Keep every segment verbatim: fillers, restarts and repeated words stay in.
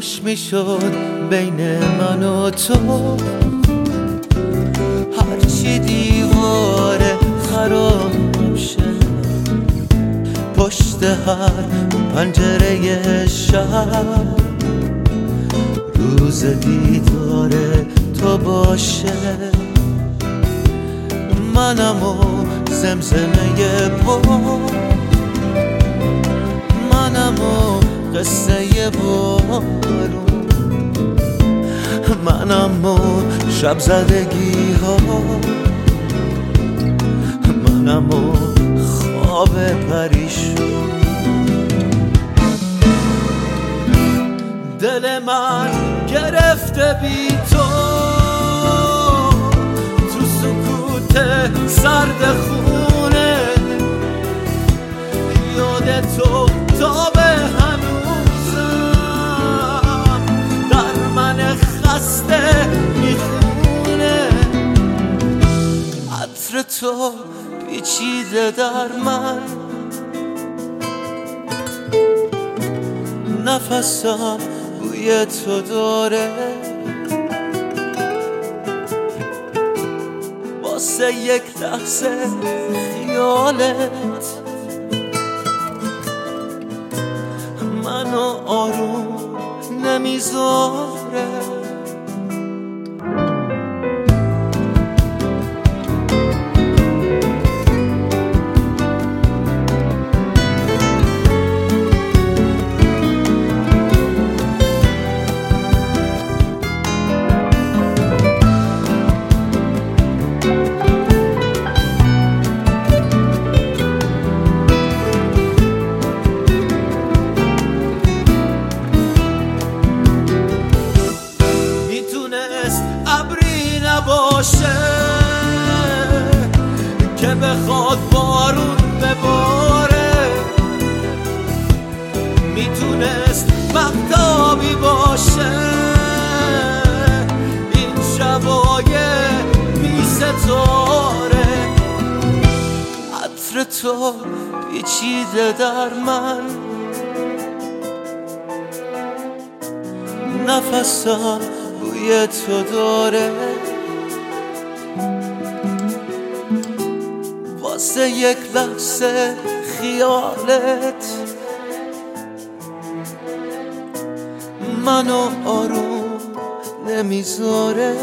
کاش میشد بین من و تو هرچی دیواره خراب شه، پشت هر پنجره شب روز دیدار تو باشه. منم و زمزمه پا، منم و قصه بارون، منم و شب زدگی ها، منم و خواب پریشون. دل من گرفته بی تو تو سکوت سرد خونه، یاد تو تا به هنوزم در من خسته میخونه. عطر تو پیچیده در من، نفسم بوی تو داره، واسه یک لحظه خیالت منو آروم نمیذاره. باشه که بخواد بارون بباره، میتونست مهتابی باشه این شبای بی ستاره. عطر تو پیچیده در من، نفسم بوی تو داره، واسه یک لحظه خیالت منو آروم نمیذاره.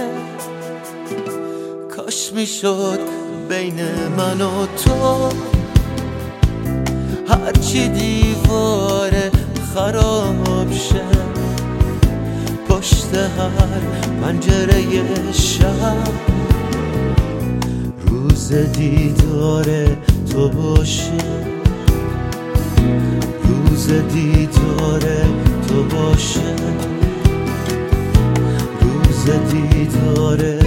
کاش میشد بین من و تو هرچی دیواره خراب شه، پشت هر پنجره شب روز دیدار تو باشه، روز دیدار تو باشه، روز دیدار